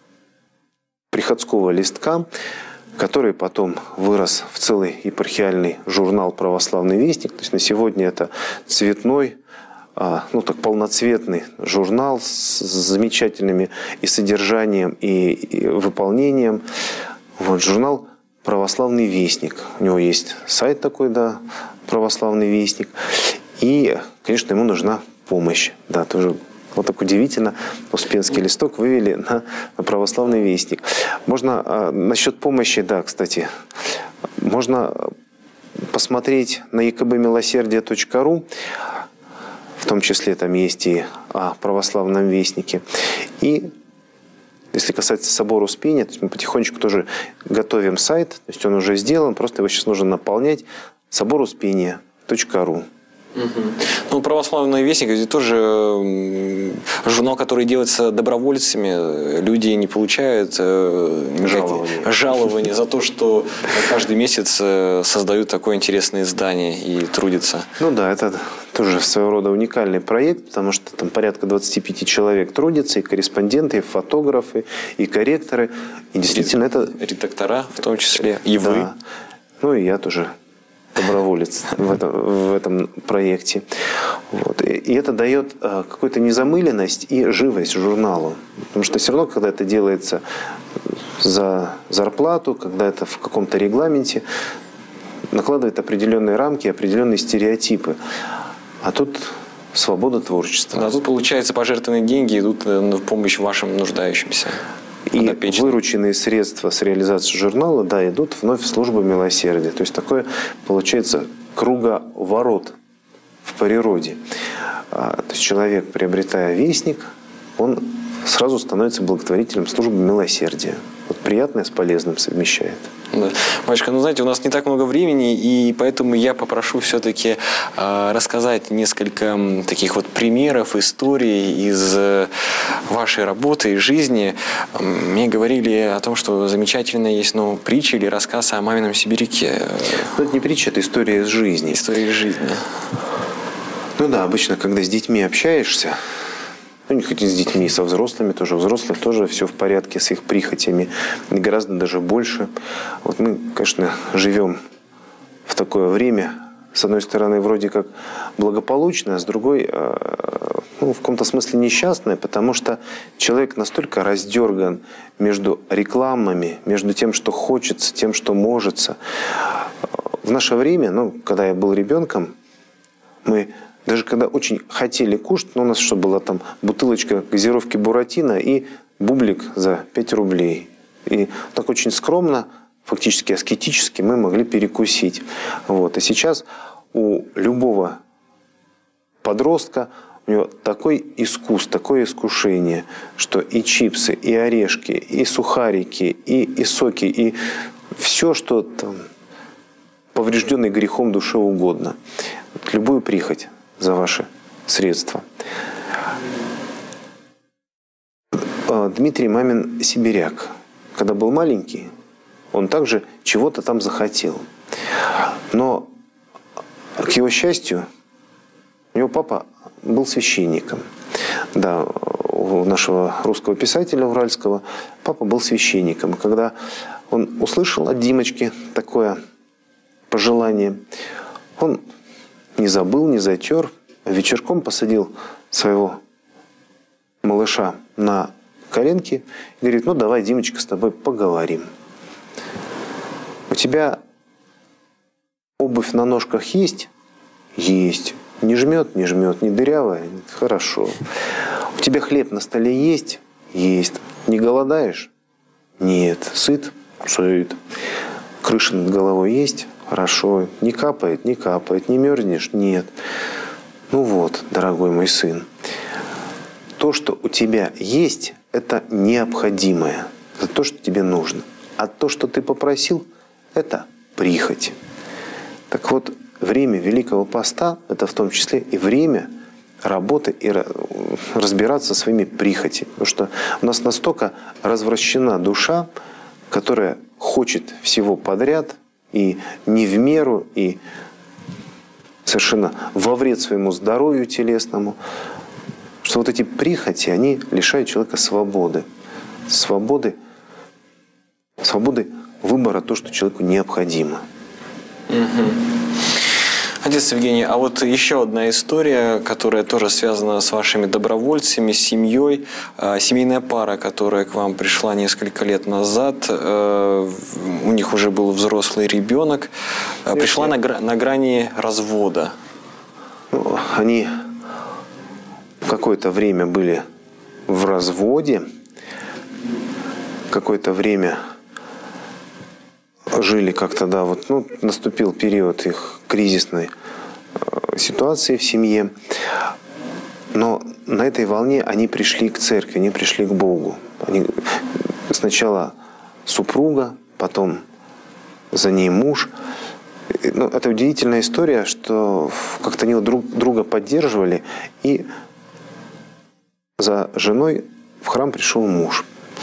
приходского листка, который потом вырос в целый епархиальный журнал «Православный вестник». То есть на сегодня это цветной, полноцветный журнал с замечательными и содержанием, и выполнением. Журнал «Православный вестник». У него есть сайт такой, «Православный вестник». И, конечно, ему нужна помощь. Да, тоже вот так удивительно. Успенский листок вывели на «Православный вестник». Можно насчет помощи, кстати, можно посмотреть на ekbmилосердие.ру. В том числе там есть и о православном вестнике. И если касается собора Успения, то есть мы потихонечку тоже готовим сайт, то есть он уже сделан, просто его сейчас нужно наполнять. соборуспения.ру. «Православный вестник» это тоже журнал, который делается добровольцами. Люди не получают жалования за то, что каждый месяц создают такое интересное издание и трудятся. Это тоже своего рода уникальный проект, потому что там порядка 25 человек трудятся, и корреспонденты, и фотографы, и корректоры. И действительно это... Редактора в том числе, и вы. И я тоже доброволец в этом проекте. И это дает какую-то незамыленность и живость журналу. Потому что все равно, когда это делается за зарплату, когда это в каком-то регламенте, накладывает определенные рамки, определенные стереотипы. А тут свобода творчества. А тут, получается, пожертвованные деньги идут в помощь вашим нуждающимся. И вырученные средства с реализации журнала, идут вновь в службу милосердия. То есть такое, получается, круговорот в природе. То есть человек, приобретая вестник, он сразу становится благотворителем службы милосердия. Приятное с полезным совмещает. Батюшка, знаете, у нас не так много времени, и поэтому я попрошу все-таки рассказать несколько таких примеров, историй из вашей работы и жизни. Мне говорили о том, что замечательно есть притча или рассказ о мамином сибиряке. Это не притча, это история из жизни. История из жизни. Обычно, когда с детьми общаешься, не хоть и с детьми, со взрослыми тоже. У взрослых тоже все в порядке с их прихотями. И гораздо даже больше. Мы, конечно, живем в такое время, с одной стороны, вроде как благополучное, а с другой, в каком-то смысле несчастное, потому что человек настолько раздерган между рекламами, между тем, что хочется, тем, что можется. В наше время, когда я был ребенком, мы... Даже когда очень хотели кушать, у нас что было там, бутылочка газировки Буратино и бублик за 5 рублей. И так очень скромно, фактически аскетически мы могли перекусить. И сейчас у любого подростка, у него такой такое искушение, что и чипсы, и орешки, и сухарики, и соки, и все, что там поврежденной грехом душе угодно. Любую прихоть за ваши средства. Дмитрий мамин сибиряк. Когда был маленький, он также чего-то там захотел. Но, к его счастью, У него папа был священником. Да, у нашего русского писателя уральского папа был священником. Когда он услышал от Димочки такое пожелание, он не забыл, не затер, а вечерком посадил своего малыша на коленки и говорит: ну давай, Димочка, с тобой поговорим. У тебя обувь на ножках есть? Есть. Не жмет? Не жмет. Не дырявая? Хорошо. У тебя хлеб на столе есть? Есть. Не голодаешь? Нет. Сыт? Сыт. Крыша над головой есть? Хорошо. Не капает? Не капает. Не мерзнешь? Нет. Ну вот, дорогой мой сын, то, что у тебя есть, это необходимое. Это то, что тебе нужно. А то, что ты попросил, это прихоть. Так вот, время Великого Поста – это в том числе и время работы и разбираться со своими прихотями. Потому что у нас настолько развращена душа, которая хочет всего подряд и не в меру, и совершенно во вред своему здоровью телесному, что вот эти прихоти, они лишают человека свободы. Свободы выбора, то, что человеку необходимо. Отец Евгений, а вот еще одна история, которая тоже связана с вашими добровольцами, с семьей. Семейная пара, которая к вам пришла несколько лет назад, у них уже был взрослый ребенок, пришла на грани развода. Они какое-то время были в разводе, какое-то время жили как-то, да, вот, ну, наступил период их кризисной ситуации в семье. Но на этой волне они пришли к церкви, они пришли к Богу. Они, сначала супруга, потом за ней муж. Ну, это удивительная история, что как-то они друг друга поддерживали, и за женой в храм пришел муж.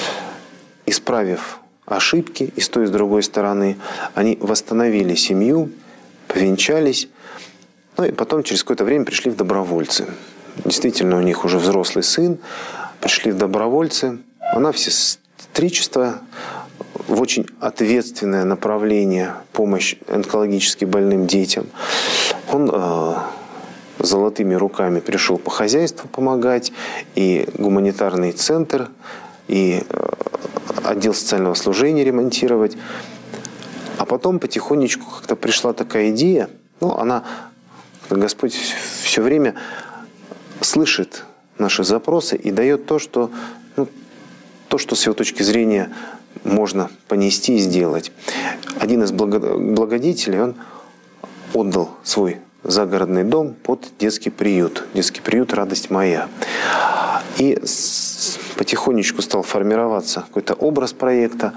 Исправив ошибки и с той, и с другой стороны, они восстановили семью, повенчались, ну и потом через какое-то время пришли в добровольцы. Действительно, у них уже взрослый сын, пришли в добровольцы. Она в сестричество, в очень ответственное направление, помощь онкологически больным детям. Он золотыми руками пришел по хозяйству помогать, и гуманитарный центр, и отдел социального служения ремонтировать. А потом потихонечку как-то пришла такая идея, ну, она, Господь все время слышит наши запросы и дает то, что, ну, то, что с его точки зрения можно понести и сделать. Один из благодетелей, он отдал свой загородный дом под детский приют «Радость моя». И потихонечку стал формироваться какой-то образ проекта.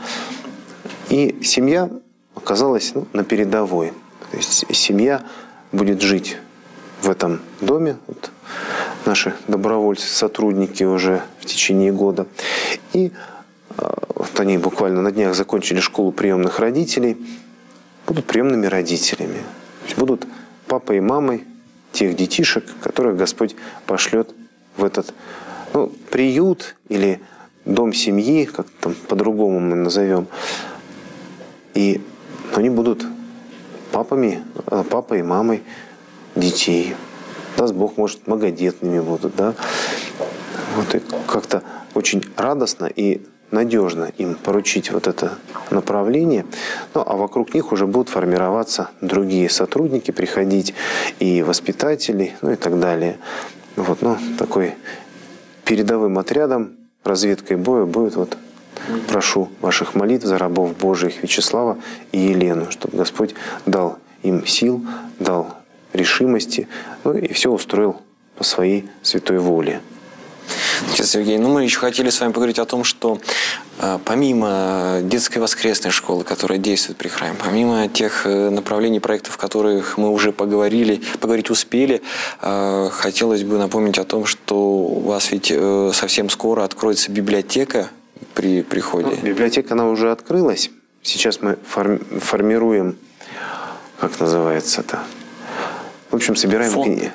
И семья оказалась, ну, на передовой. То есть семья будет жить в этом доме. Вот наши добровольцы, сотрудники уже в течение года. И вот они буквально на днях закончили школу приемных родителей. Будут приемными родителями. То есть будут папой и мамой тех детишек, которых Господь пошлет в этот, ну, приют или дом семьи, как там по-другому мы назовем. И они будут папой и мамой детей. Даст Бог, может, многодетными будут, да. Вот и как-то очень радостно и надежно им поручить вот это направление. Ну, а вокруг них уже будут формироваться другие сотрудники, приходить и воспитатели, ну и так далее. Вот, ну, такой передовым отрядом, разведкой боя будет вот, прошу ваших молитв за рабов Божьих Вячеслава и Елену, чтобы Господь дал им сил, дал решимости, ну и все устроил по своей святой воле. Отец Евгений, ну мы еще хотели с вами поговорить о том, что помимо детской воскресной школы, которая действует при храме, помимо тех направлений, проектов, о которых мы уже поговорить успели, хотелось бы напомнить о том, что у вас ведь совсем скоро откроется библиотека при приходе. Ну, библиотека, она уже открылась. Сейчас мы формируем, как называется это, В общем, собираем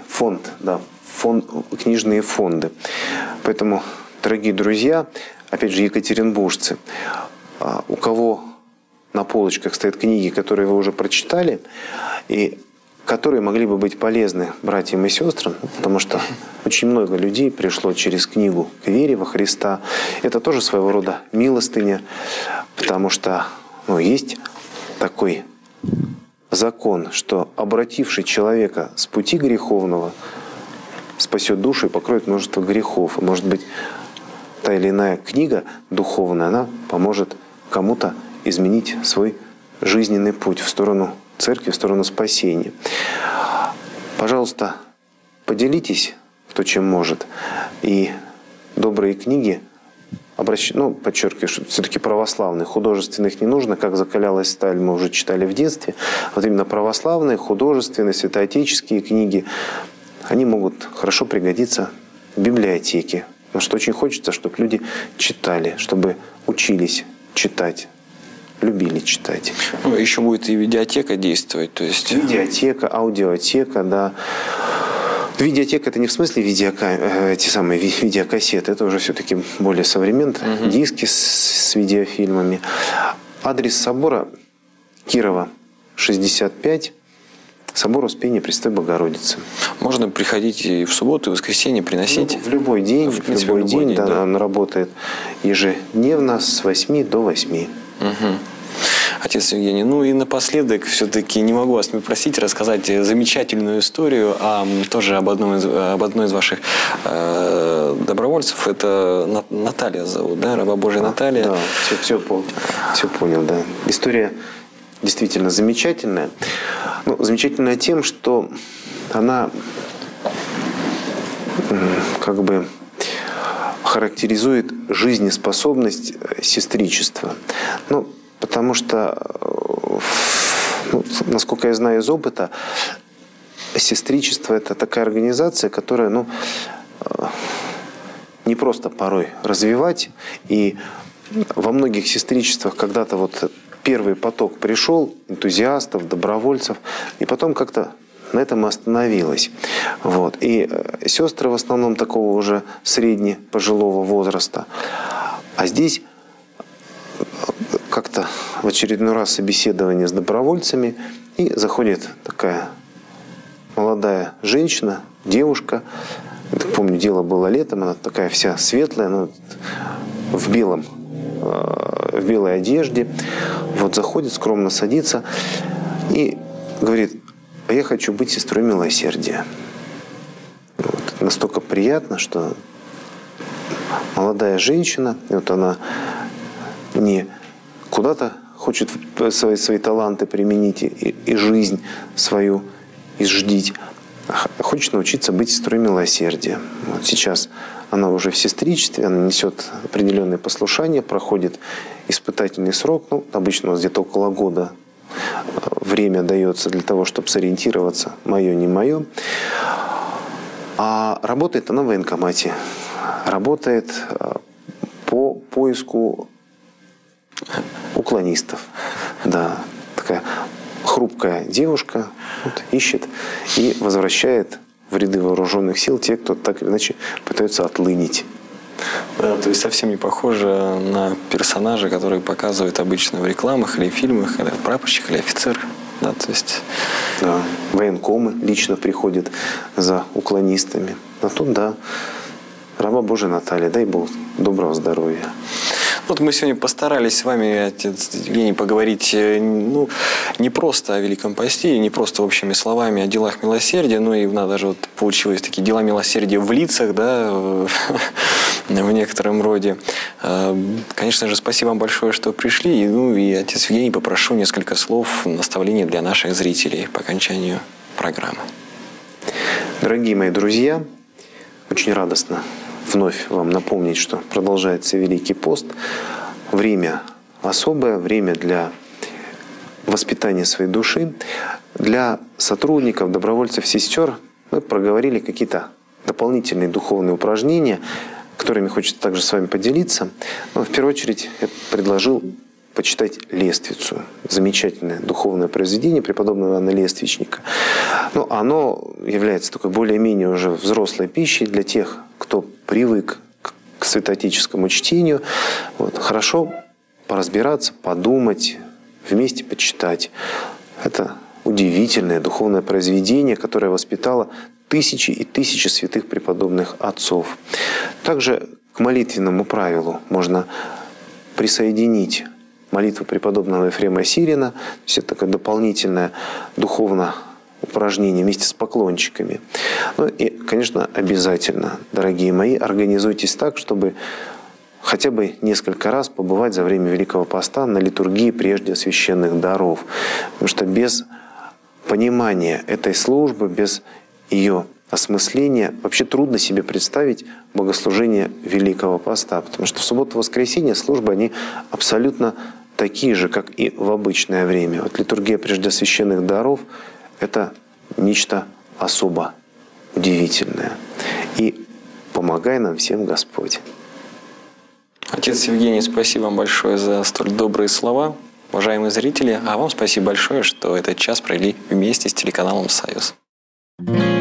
книжные фонды. Поэтому, дорогие друзья, опять же, екатеринбуржцы, у кого на полочках стоят книги, которые вы уже прочитали, и которые могли бы быть полезны братьям и сестрам, потому что очень много людей пришло через книгу к вере во Христа. Это тоже своего рода милостыня, потому что есть такой закон, что обративший человека с пути греховного спасет душу и покроет множество грехов. И, может быть, та или иная книга духовная, она поможет кому-то изменить свой жизненный путь в сторону церкви, в сторону спасения. Пожалуйста, поделитесь, кто чем может. И добрые книги, подчеркиваю, что все-таки православные, художественных не нужно, как закалялась сталь, мы уже читали в детстве. Вот именно православные, художественные, святоотеческие книги, они могут хорошо пригодиться в библиотеке. Потому что очень хочется, чтобы люди читали, чтобы учились читать, любили читать. Еще будет и видеотека действовать. То есть... Видеотека, аудиотека, да. Видеотека — это не в смысле видеокассеты, это уже все-таки более современно. Диски с видеофильмами. Адрес собора Кирова, 65. Собор Успения Пресвятой Богородицы. Можно приходить и в субботу, и в воскресенье, приносить? В любой день. В любой день, да. Он работает ежедневно с 8 до 8. Отец Евгений, и напоследок все-таки не могу вас не попросить рассказать замечательную историю тоже об одной из ваших добровольцев. Это Наталья зовут, да? Раба Божия Наталья. Да, все понял, да. История действительно замечательная. Замечательная тем, что она характеризует жизнеспособность сестричества. Потому что, насколько я знаю из опыта, сестричество — это такая организация, которая, не просто порой развивать. И во многих сестричествах когда-то первый поток пришел, энтузиастов, добровольцев, и потом как-то на этом и остановилось. И сестры в основном такого уже пожилого возраста. А здесь как-то в очередной раз собеседование с добровольцами, и заходит такая молодая женщина, девушка. Я так помню, дело было летом, она такая вся светлая, в белой одежде. Заходит, скромно садится и говорит: а я хочу быть сестрой милосердия. Настолько приятно, что молодая женщина, она не куда-то хочет свои таланты применить и жизнь свою изждить, а хочет научиться быть сестрой милосердия. Сейчас она уже в сестричестве, она несет определенные послушания, проходит испытательный срок. Обычно у нас где-то около года время дается для того, чтобы сориентироваться, мое, не мое. А работает она в военкомате. Работает по поиску уклонистов. Да, такая хрупкая девушка ищет и возвращает в ряды вооруженных сил тех, кто так или иначе пытается отлынить. Да, то есть совсем не похоже на персонажа, которые показывают обычно в рекламах или фильмах, или прапорщик, или офицер. Да, то есть... Да, военкомы лично приходят за уклонистами. А тут, да, раба Божия Наталья, дай Бог доброго здоровья. Мы сегодня постарались с вами, отец Евгений, поговорить не просто о Великом Посте, не просто общими словами о делах милосердия, но и даже получилось такие дела милосердия в лицах, да, в некотором роде. Конечно же, спасибо вам большое, что пришли. И отец Евгений, попрошу несколько слов наставления для наших зрителей по окончанию программы. Дорогие мои друзья, очень радостно вновь вам напомнить, что продолжается Великий пост. Время особое, время для воспитания своей души. Для сотрудников, добровольцев, сестер мы проговорили какие-то дополнительные духовные упражнения, которыми хочется также с вами поделиться. Но в первую очередь я предложил почитать Лествицу. Замечательное духовное произведение преподобного Иоанна Лествичника. Но оно является такой более-менее уже взрослой пищей для тех, кто привык к святоотеческому чтению. Вот. Хорошо поразбираться, подумать, вместе почитать. Это удивительное духовное произведение, которое воспитало тысячи и тысячи святых преподобных отцов. Также к молитвенному правилу можно присоединить молитву преподобного Ефрема Сирина. То есть это такое дополнительное духовное упражнение вместе с поклончиками. Ну и, конечно, обязательно, дорогие мои, организуйтесь так, чтобы хотя бы несколько раз побывать за время Великого Поста на литургии прежде священных даров. Потому что без понимания этой службы, без ее осмысления вообще трудно себе представить богослужение Великого Поста. Потому что в субботу-воскресенье службы, они абсолютно такие же, как и в обычное время. Вот литургия прежде священных даров – это нечто особо удивительное. И помогай нам всем Господь. Отец Евгений, спасибо вам большое за столь добрые слова. Уважаемые зрители, а вам спасибо большое, что этот час провели вместе с телеканалом «Союз».